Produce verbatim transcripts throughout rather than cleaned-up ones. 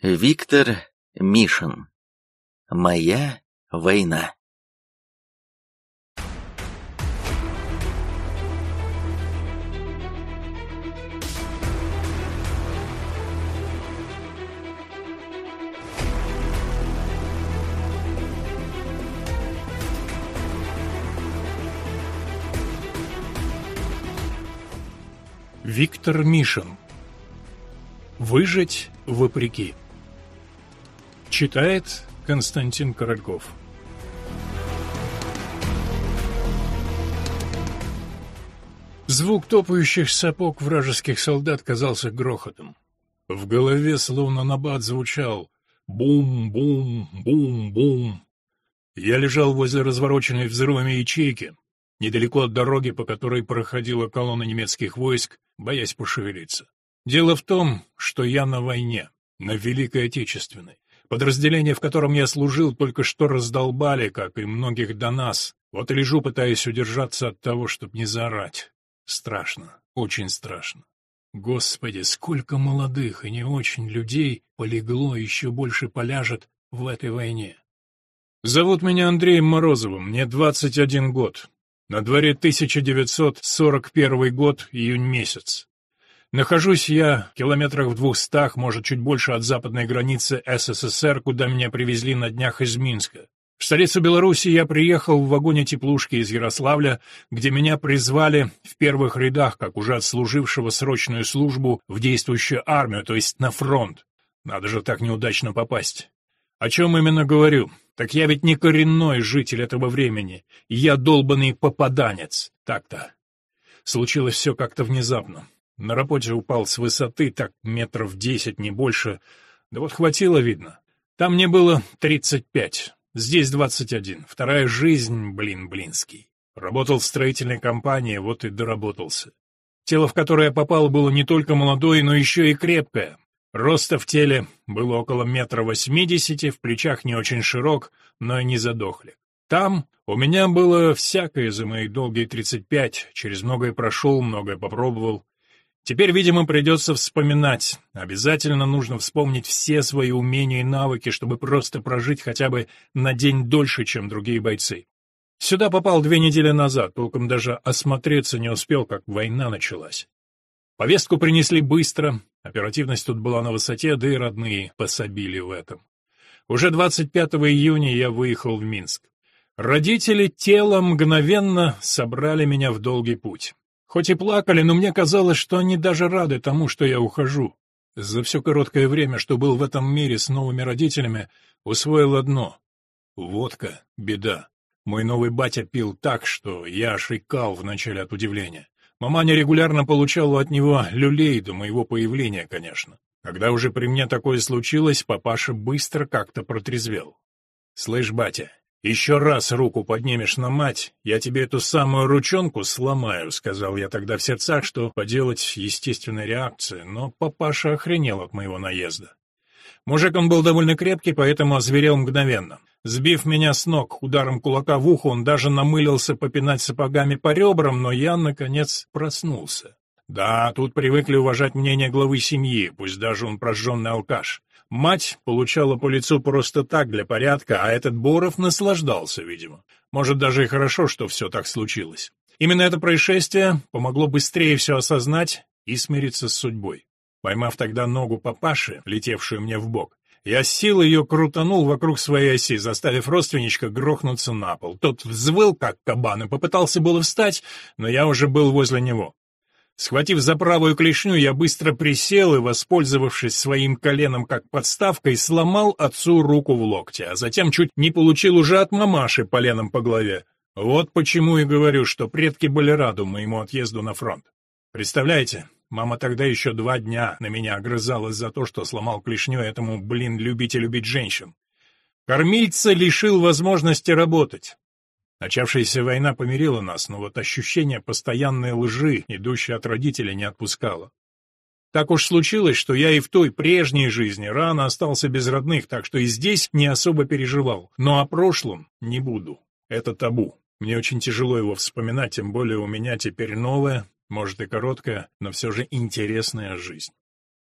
Виктор Мишин. Моя война. Виктор Мишин. Выжить вопреки. Читает Константин Корольков. Звук топающих сапог вражеских солдат казался грохотом. В голове словно набат звучал бум-бум-бум-бум. Я лежал возле развороченной взрывами ячейки, недалеко от дороги, по которой проходила колонна немецких войск, боясь пошевелиться. Дело в том, что я на войне, на Великой Отечественной. Подразделение, в котором я служил, только что раздолбали, как и многих до нас. Вот и лежу, пытаясь удержаться от того, чтобы не заорать. Страшно, очень страшно. Господи, сколько молодых и не очень людей полегло и еще больше поляжет в этой войне. Зовут меня Андреем Морозовым, мне двадцать один год. На дворе тысяча девятьсот сорок первый год, июнь месяц. Нахожусь я в километрах в двухстах, может, чуть больше от западной границы СССР, куда меня привезли на днях из Минска. В столицу Беларуси я приехал в вагоне теплушки из Ярославля, где меня призвали в первых рядах, как уже отслужившего срочную службу в действующую армию, то есть на фронт. Надо же так неудачно попасть. О чем именно говорю? Так я ведь не коренной житель этого времени, я долбанный попаданец. Так-то. Случилось все как-то внезапно. На работе упал с высоты, так метров десять, не больше. Да вот хватило, видно. Там мне было тридцать пять, здесь двадцать один. Вторая жизнь, блин, блинский. Работал в строительной компании, вот и доработался. Тело, в которое я попал, было не только молодое, но еще и крепкое. Роста в теле было около метра восьмидесяти, в плечах не очень широк, но и не задохлик. Там у меня было всякое за мои долгие тридцать пять, через многое прошел, многое попробовал. Теперь, видимо, придется вспоминать. Обязательно нужно вспомнить все свои умения и навыки, чтобы просто прожить хотя бы на день дольше, чем другие бойцы. Сюда попал две недели назад, толком даже осмотреться не успел, как война началась. Повестку принесли быстро, оперативность тут была на высоте, да и родные пособили в этом. Уже двадцать пятого июня я выехал в Минск. Родители тела мгновенно собрали меня в долгий путь. Хоть и плакали, но мне казалось, что они даже рады тому, что я ухожу. За все короткое время, что был в этом мире с новыми родителями, усвоил одно — водка — беда. Мой новый батя пил так, что я аж икал вначале от удивления. Маманя регулярно получала от него люлей до моего появления, конечно. Когда уже при мне такое случилось, папаша быстро как-то протрезвел. «Слышь, батя, еще раз руку поднимешь на мать, я тебе эту самую ручонку сломаю», — сказал я тогда в сердцах, что поделать естественная реакция, но папаша охренел от моего наезда. Мужик он был довольно крепкий, поэтому озверел мгновенно. Сбив меня с ног ударом кулака в ухо, он даже намылился попинать сапогами по ребрам, но я, наконец, проснулся. Да, тут привыкли уважать мнение главы семьи, пусть даже он прожженный алкаш. Мать получала по лицу просто так, для порядка, а этот Боров наслаждался, видимо. Может, даже и хорошо, что все так случилось. Именно это происшествие помогло быстрее все осознать и смириться с судьбой. Поймав тогда ногу папаши, летевшую мне в бок, я с силой ее крутанул вокруг своей оси, заставив родственничка грохнуться на пол. Тот взвыл, как кабан, и попытался было встать, но я уже был возле него. Схватив за правую клешню, я быстро присел и, воспользовавшись своим коленом как подставкой, сломал отцу руку в локте, а затем чуть не получил уже от мамаши поленом по голове. Вот почему и говорю, что предки были рады моему отъезду на фронт. Представляете, мама тогда еще два дня на меня огрызалась за то, что сломал клешню этому, блин, любителю бить женщин. Кормильца лишил возможности работать. Начавшаяся война помирила нас, но вот ощущение постоянной лжи, идущей от родителей, не отпускало. Так уж случилось, что я и в той прежней жизни рано остался без родных, так что и здесь не особо переживал. Но о прошлом не буду. Это табу. Мне очень тяжело его вспоминать, тем более у меня теперь новая, может и короткая, но все же интересная жизнь.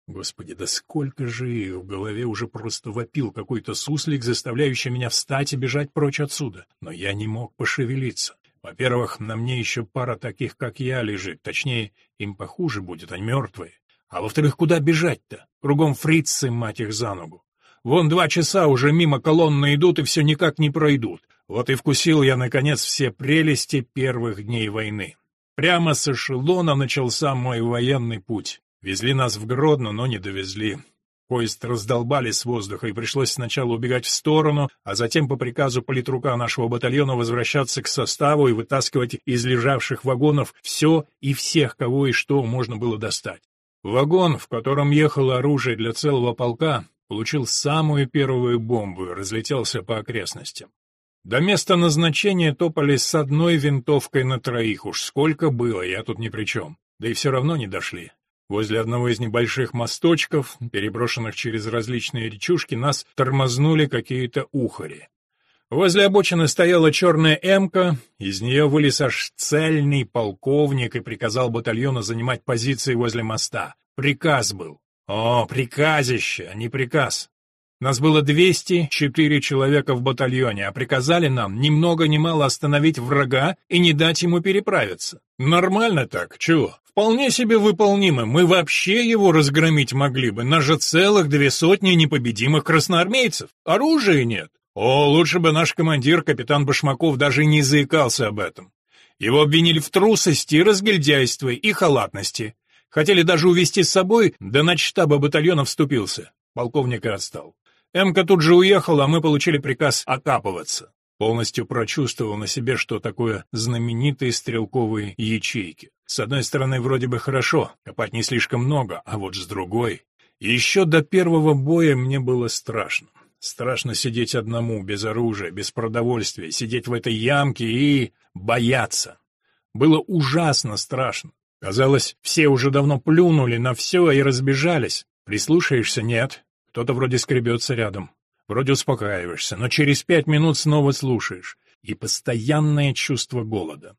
Господи, да сколько же их! В голове уже просто вопил какой-то суслик, заставляющий меня встать и бежать прочь отсюда. Но я не мог пошевелиться. Во-первых, на мне еще пара таких, как я, лежит. Точнее, им похуже будет, они мертвые. А во-вторых, куда бежать-то? Кругом фрицы, мать их, за ногу. Вон два часа уже мимо колонны идут и все никак не пройдут. Вот и вкусил я, наконец, все прелести первых дней войны. Прямо с эшелона начался мой военный путь. Везли нас в Гродно, но не довезли. Поезд раздолбали с воздуха, и пришлось сначала убегать в сторону, а затем по приказу политрука нашего батальона возвращаться к составу и вытаскивать из лежавших вагонов все и всех, кого и что можно было достать. Вагон, в котором ехало оружие для целого полка, получил самую первую бомбу и разлетелся по окрестностям. До места назначения топали с одной винтовкой на троих, уж сколько было, я тут ни при чем. Да и все равно не дошли. Возле одного из небольших мосточков, переброшенных через различные речушки, нас тормознули какие-то ухари. Возле обочины стояла черная эмка, из нее вылез аж цельный полковник и приказал батальону занимать позиции возле моста. Приказ был. О, приказище, а не приказ. Нас было двести четыре человека в батальоне, а приказали нам ни много ни мало остановить врага и не дать ему переправиться. Нормально так, чего? Вполне себе выполнимо, мы вообще его разгромить могли бы, нас же целых две сотни непобедимых красноармейцев. Оружия нет. О, лучше бы наш командир, капитан Башмаков, даже не заикался об этом. Его обвинили в трусости, разгильдяйстве и халатности. Хотели даже увезти с собой, да начштаба батальона вступился. Полковник и отстал. Эмка тут же уехала, а мы получили приказ окапываться. Полностью прочувствовал на себе, что такое знаменитые стрелковые ячейки. С одной стороны, вроде бы хорошо, копать не слишком много, а вот с другой... Еще до первого боя мне было страшно. Страшно сидеть одному, без оружия, без продовольствия, сидеть в этой ямке и... бояться. Было ужасно страшно. Казалось, все уже давно плюнули на все и разбежались. Прислушаешься — нет. Кто-то вроде скребется рядом. Вроде успокаиваешься, но через пять минут снова слушаешь. И постоянное чувство голода.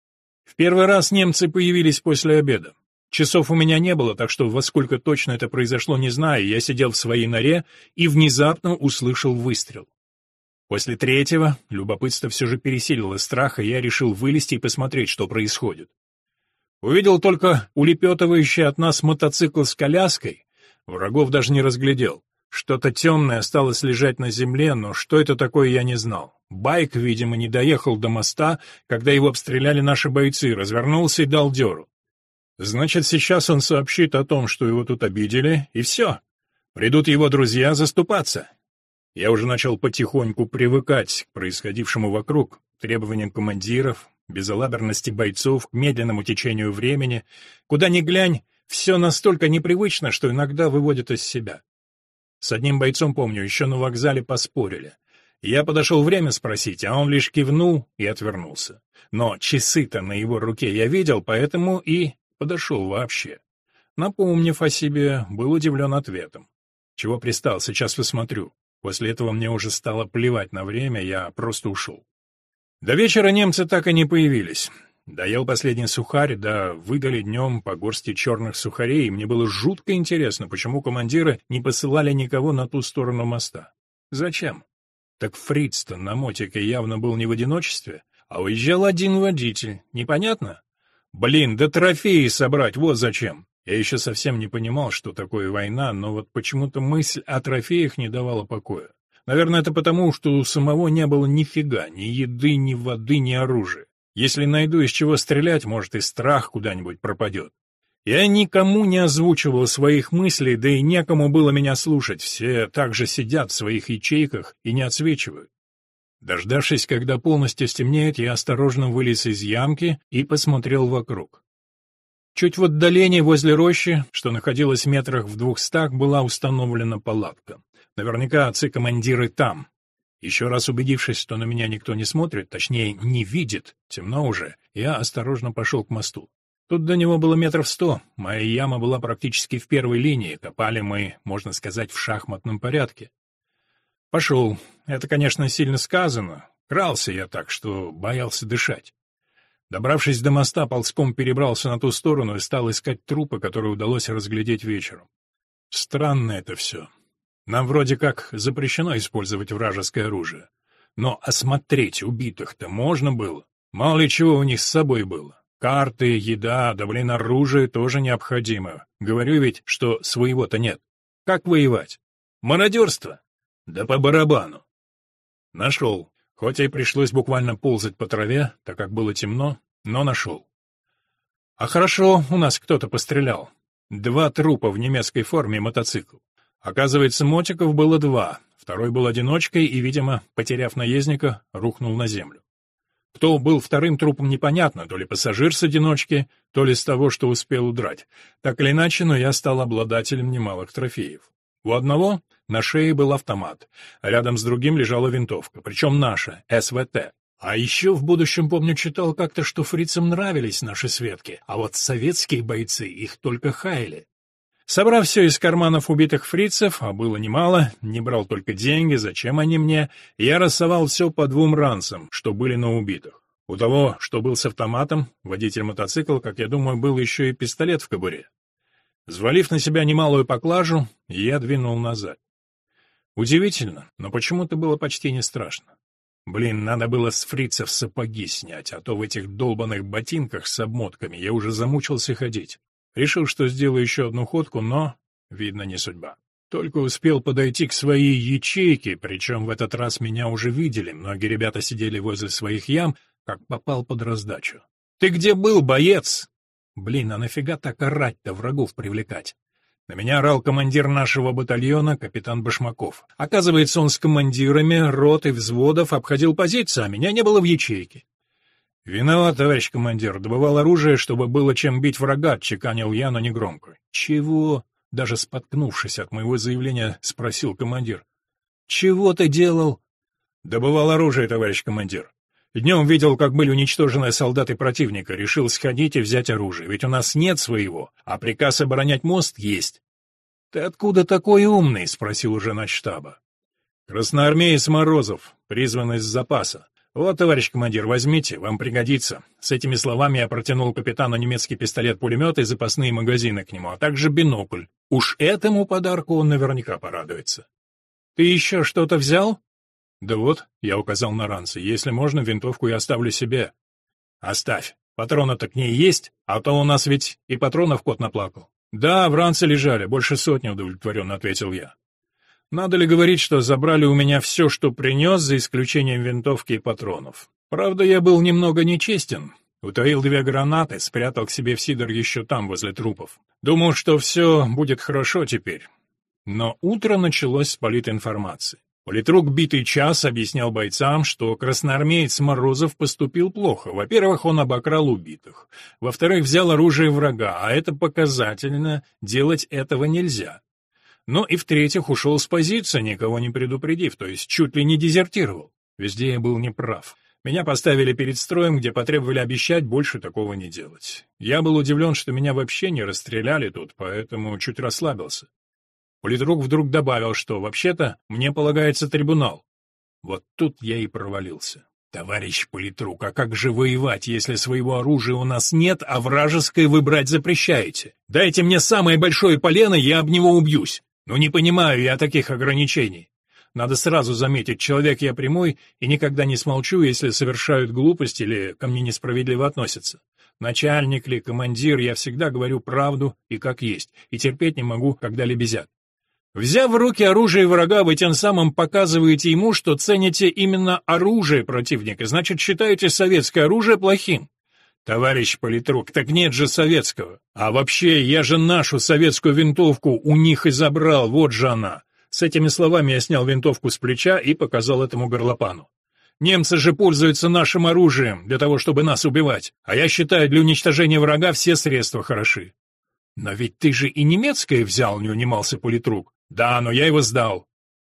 В первый раз немцы появились после обеда. Часов у меня не было, так что во сколько точно это произошло, не знаю. Я сидел в своей норе и внезапно услышал выстрел. После третьего любопытство все же пересилило страх, и я решил вылезти и посмотреть, что происходит. Увидел только улепетывающий от нас мотоцикл с коляской. Врагов даже не разглядел. Что-то темное осталось лежать на земле, но что это такое, я не знал. Байк, видимо, не доехал до моста, когда его обстреляли наши бойцы, развернулся и дал дёру. Значит, сейчас он сообщит о том, что его тут обидели, и все. Придут его друзья заступаться. Я уже начал потихоньку привыкать к происходившему вокруг, требованиям командиров, безалаберности бойцов, к медленному течению времени. Куда ни глянь, все настолько непривычно, что иногда выводит из себя. С одним бойцом, помню, еще на вокзале поспорили. Я подошел время спросить, а он лишь кивнул и отвернулся. Но часы-то на его руке я видел, поэтому и подошел вообще. Напомнив о себе, был удивлен ответом. Чего пристал, сейчас посмотрю. После этого мне уже стало плевать на время, я просто ушел. До вечера немцы так и не появились. Доел последний сухарь, да выдали днем по горсти черных сухарей, и мне было жутко интересно, почему командиры не посылали никого на ту сторону моста. Зачем? Так фриц-то на мотике явно был не в одиночестве, а уезжал один водитель. Непонятно? Блин, да трофеи собрать, вот зачем. Я еще совсем не понимал, что такое война, но вот почему-то мысль о трофеях не давала покоя. Наверное, это потому, что у самого не было нифига, ни еды, ни воды, ни оружия. Если найду из чего стрелять, может, и страх куда-нибудь пропадет. Я никому не озвучивал своих мыслей, да и некому было меня слушать, все так же сидят в своих ячейках и не отсвечивают. Дождавшись, когда полностью стемнеет, я осторожно вылез из ямки и посмотрел вокруг. Чуть в отдалении возле рощи, что находилась в метрах в двухстах, была установлена палатка. Наверняка отцы-командиры там. Еще раз убедившись, что на меня никто не смотрит, точнее, не видит, темно уже, я осторожно пошел к мосту. Тут до него было метров сто, моя яма была практически в первой линии, копали мы, можно сказать, в шахматном порядке. Пошел. Это, конечно, сильно сказано. Крался я так, что боялся дышать. Добравшись до моста, ползком перебрался на ту сторону и стал искать трупы, которые удалось разглядеть вечером. Странно это все. Нам вроде как запрещено использовать вражеское оружие. Но осмотреть убитых-то можно было. Мало ли чего у них с собой было. Карты, еда, да блин, оружие тоже необходимо. Говорю ведь, что своего-то нет. Как воевать? Мародерство? Да по барабану. Нашел. Хоть и пришлось буквально ползать по траве, так как было темно, но нашел. А хорошо, у нас кто-то пострелял. Два трупа в немецкой форме мотоцикл. Оказывается, мотиков было два. Второй был одиночкой и, видимо, потеряв наездника, рухнул на землю. Кто был вторым трупом, непонятно, то ли пассажир с одиночки, то ли с того, что успел удрать. Так или иначе, но я стал обладателем немалых трофеев. У одного на шее был автомат, а рядом с другим лежала винтовка, причем наша, эс вэ тэ. А еще в будущем, помню, читал как-то, что фрицам нравились наши Светки, а вот советские бойцы их только хаяли. Собрав все из карманов убитых фрицев, а было немало, не брал только деньги, зачем они мне, я рассовал все по двум ранцам, что были на убитых. У того, что был с автоматом, водитель мотоцикла, как я думаю, был еще и пистолет в кобуре. Взвалив на себя немалую поклажу, я двинул назад. Удивительно, но почему-то было почти не страшно. Блин, надо было с фрицев сапоги снять, а то в этих долбаных ботинках с обмотками я уже замучился ходить. Решил, что сделаю еще одну ходку, но, видно, не судьба. Только успел подойти к своей ячейке, причем в этот раз меня уже видели, многие ребята сидели возле своих ям, как попал под раздачу. «Ты где был, боец?» Блин, а нафига так орать-то, врагов привлекать? На меня орал командир нашего батальона, капитан Башмаков. Оказывается, он с командирами рот и взводов обходил позиции, а меня не было в ячейке. «Виноват, товарищ командир, добывал оружие, чтобы было чем бить врага», — отчеканил я, но негромко. «Чего?» — даже споткнувшись от моего заявления, спросил командир. «Чего ты делал?» «Добывал оружие, товарищ командир. Днем видел, как были уничтожены солдаты противника, решил сходить и взять оружие, ведь у нас нет своего, а приказ оборонять мост есть». «Ты откуда такой умный?» — спросил уже начштаба. «Красноармеец Морозов, призванный с запаса. Вот, товарищ командир, возьмите, вам пригодится». С этими словами я протянул капитану немецкий пистолет-пулемет и запасные магазины к нему, а также бинокль. Уж этому подарку он наверняка порадуется. «Ты еще что-то взял?» «Да вот», — я указал на ранцы, — «если можно, винтовку я оставлю себе». «Оставь. Патроны-то к ней есть, а то у нас ведь и патронов кот наплакал». «Да, в ранце лежали, больше сотни», — удовлетворенно ответил я. Надо ли говорить, что забрали у меня все, что принес, за исключением винтовки и патронов. Правда, я был немного нечестен. Утаил две гранаты, спрятал к себе в сидор еще там, возле трупов. Думал, что все будет хорошо теперь. Но утро началось с политинформации. Политрук битый час объяснял бойцам, что красноармеец Морозов поступил плохо. Во-первых, он обокрал убитых. Во-вторых, взял оружие врага, а это показательно, делать этого нельзя. Ну и в-третьих, ушел с позиции, никого не предупредив, то есть чуть ли не дезертировал. Везде я был неправ. Меня поставили перед строем, где потребовали обещать больше такого не делать. Я был удивлен, что меня вообще не расстреляли тут, поэтому чуть расслабился. Политрук вдруг добавил, что вообще-то мне полагается трибунал. Вот тут я и провалился. Товарищ политрук, а как же воевать, если своего оружия у нас нет, а вражеское вы брать запрещаете? Дайте мне самое большое полено, я об него убьюсь. Ну не понимаю я таких ограничений. Надо сразу заметить, человек я прямой и никогда не смолчу, если совершают глупость или ко мне несправедливо относятся. Начальник ли, командир, я всегда говорю правду и как есть, и терпеть не могу, когда лебезят. Взяв в руки оружие врага, вы тем самым показываете ему, что цените именно оружие противника, значит, считаете советское оружие плохим. Товарищ политрук, так нет же советского. А вообще, я же нашу советскую винтовку у них и забрал, вот же она. С этими словами я снял винтовку с плеча и показал этому горлопану. Немцы же пользуются нашим оружием для того, чтобы нас убивать, а я считаю, для уничтожения врага все средства хороши. Но ведь ты же и немецкое взял, не унимался политрук. Да, но я его сдал.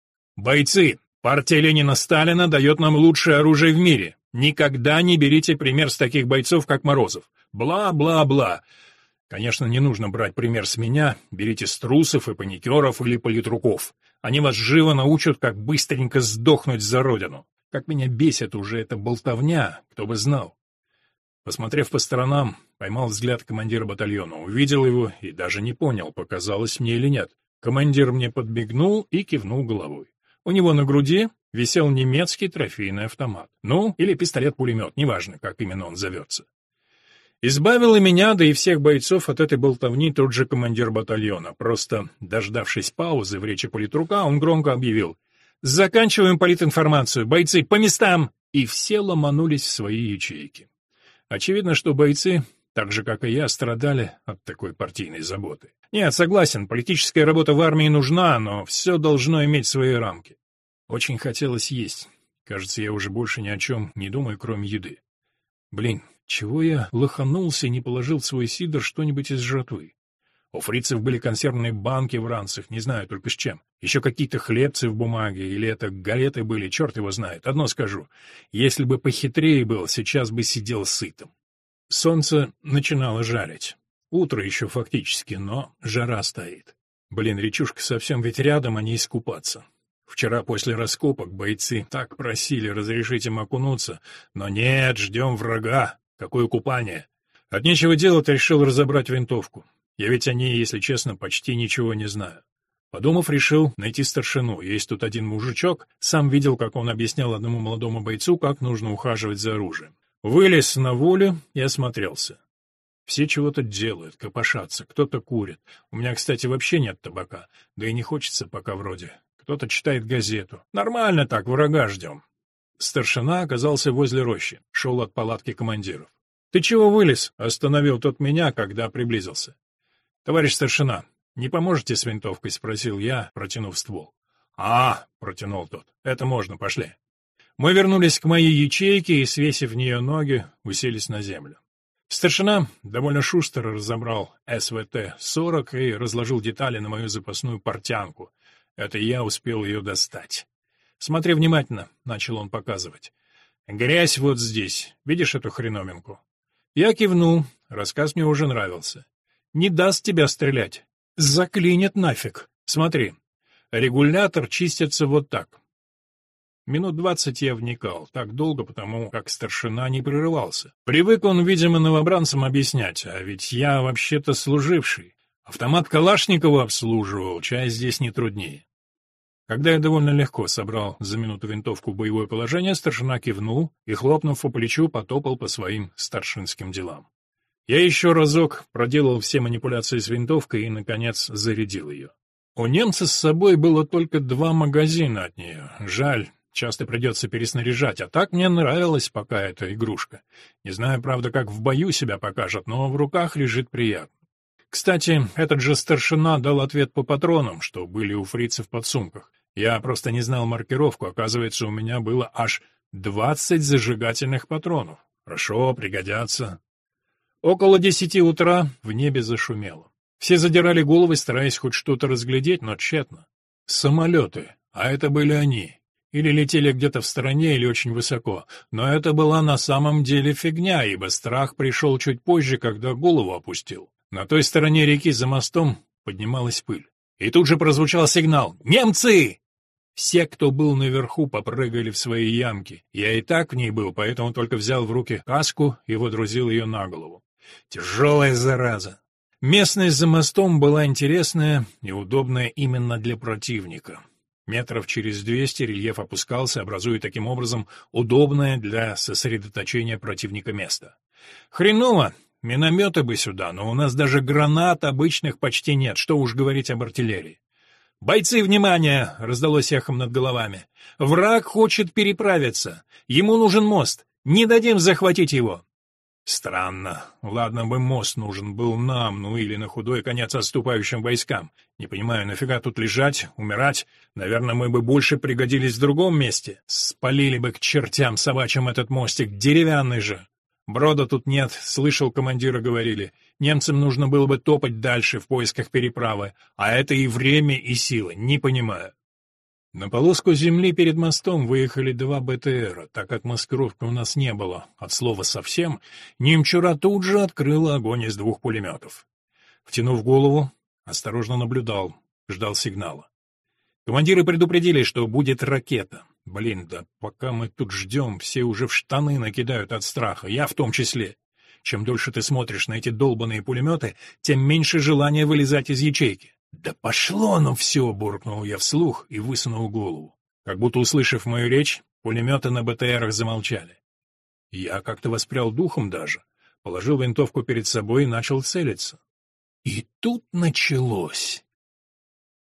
Бойцы, партия Ленина-Сталина дает нам лучшее оружие в мире. Никогда не берите пример с таких бойцов, как Морозов. Бла-бла-бла. Конечно, не нужно брать пример с меня. Берите с трусов и паникеров или политруков. Они вас живо научат, как быстренько сдохнуть за родину. Как меня бесит уже эта болтовня, кто бы знал. Посмотрев по сторонам, поймал взгляд командира батальона, увидел его и даже не понял, показалось мне или нет. Командир мне подмигнул и кивнул головой. У него на груди висел немецкий трофейный автомат. Ну, или пистолет-пулемет, неважно, как именно он зовется. Избавил и меня, да и всех бойцов от этой болтовни тот же командир батальона. Просто, дождавшись паузы в речи политрука, он громко объявил: «Заканчиваем политинформацию, бойцы, по местам!» И все ломанулись в свои ячейки. Очевидно, что бойцы, так же, как и я, страдали от такой партийной заботы. Нет, согласен, политическая работа в армии нужна, но все должно иметь свои рамки. Очень хотелось есть. Кажется, я уже больше ни о чем не думаю, кроме еды. Блин, чего я лоханулся и не положил в свой сидр что-нибудь из жратвы? У фрицев были консервные банки в ранцах, не знаю только с чем. Еще какие-то хлебцы в бумаге, или это галеты были, черт его знает. Одно скажу, если бы похитрее был, сейчас бы сидел сытым. Солнце начинало жарить. Утро еще фактически, но жара стоит. Блин, речушка совсем ведь рядом, а не искупаться. Вчера после раскопок бойцы так просили разрешить им окунуться, но нет, ждем врага. Какое купание? От нечего делать решил разобрать винтовку. Я ведь о ней, если честно, почти ничего не знаю. Подумав, решил найти старшину. Есть тут один мужичок, сам видел, как он объяснял одному молодому бойцу, как нужно ухаживать за оружием. Вылез на волю и осмотрелся. Все чего-то делают, копошатся, кто-то курит. У меня, кстати, вообще нет табака, да и не хочется пока вроде. Кто-то читает газету. Нормально так, врага ждем. Старшина оказался возле рощи, шел от палатки командиров. «Ты чего вылез?» — остановил тот меня, когда приблизился. «Товарищ старшина, не поможете с винтовкой?» — спросил я, протянув ствол. «А, — протянул тот, — это можно, пошли». Мы вернулись к моей ячейке и, свесив в нее ноги, уселись на землю. Старшина довольно шустро разобрал эс вэ тэ сорок и разложил детали на мою запасную портянку. Это я успел ее достать. «Смотри внимательно», — начал он показывать. «Грязь вот здесь. Видишь эту хреновинку?» Я кивнул. Рассказ мне уже нравился. «Не даст тебя стрелять. Заклинит нафиг. Смотри. Регулятор чистится вот так». Минут двадцать я вникал, так долго, потому как старшина не прерывался. Привык он, видимо, новобранцам объяснять, а ведь я вообще-то служивший. Автомат Калашникова обслуживал, чай здесь не труднее. Когда я довольно легко собрал за минуту винтовку в боевое положение, старшина кивнул и, хлопнув по плечу, потопал по своим старшинским делам. Я еще разок проделал все манипуляции с винтовкой и, наконец, зарядил ее. У немца с собой было только два магазина от нее. Жаль, часто придется переснаряжать, а так мне нравилась пока эта игрушка. Не знаю, правда, как в бою себя покажет, но в руках лежит приятно. Кстати, этот же старшина дал ответ по патронам, что были у фрицев в подсумках. Я просто не знал маркировку, оказывается, у меня было аж двадцать зажигательных патронов. Хорошо, пригодятся. Около десяти утра в небе зашумело. Все задирали головы, стараясь хоть что-то разглядеть, но тщетно. Самолеты, а это были они. Или летели где-то в стороне, или очень высоко. Но это была на самом деле фигня, ибо страх пришел чуть позже, когда голову опустил. На той стороне реки за мостом поднималась пыль. И тут же прозвучал сигнал «Немцы!». Все, кто был наверху, попрыгали в свои ямки. Я и так в ней был, поэтому только взял в руки каску и водрузил ее на голову. Тяжелая зараза. Местность за мостом была интересная и удобная именно для противника. Метров через двести рельеф опускался, образуя таким образом удобное для сосредоточения противника место. Хреново, минометы бы сюда, но у нас даже гранат обычных почти нет, что уж говорить об артиллерии. «Бойцы, внимание!» — раздалось эхом над головами. «Враг хочет переправиться. Ему нужен мост. Не дадим захватить его». Странно. Ладно бы мост нужен был нам, ну или на худой конец отступающим войскам. Не понимаю, нафига тут лежать, умирать? Наверное, мы бы больше пригодились в другом месте. Спалили бы к чертям собачьим этот мостик, деревянный же. Брода тут нет, слышал, командиры говорили. Немцам нужно было бы топать дальше в поисках переправы, а это и время, и силы, не понимаю. На полоску земли перед мостом выехали два бэ тэ эра, так как маскировки у нас не было, от слова совсем, немчура тут же открыла огонь из двух пулеметов. Втянув голову, осторожно наблюдал, ждал сигнала. Командиры предупредили, что будет ракета. Блин, да пока мы тут ждем, все уже в штаны накидают от страха, я в том числе. Чем дольше ты смотришь на эти долбаные пулеметы, тем меньше желания вылезать из ячейки. «Да пошло оно все!» — буркнул я вслух и высунул голову. Как будто услышав мою речь, пулеметы на БТРах замолчали. Я как-то воспрял духом даже, положил винтовку перед собой и начал целиться. И тут началось.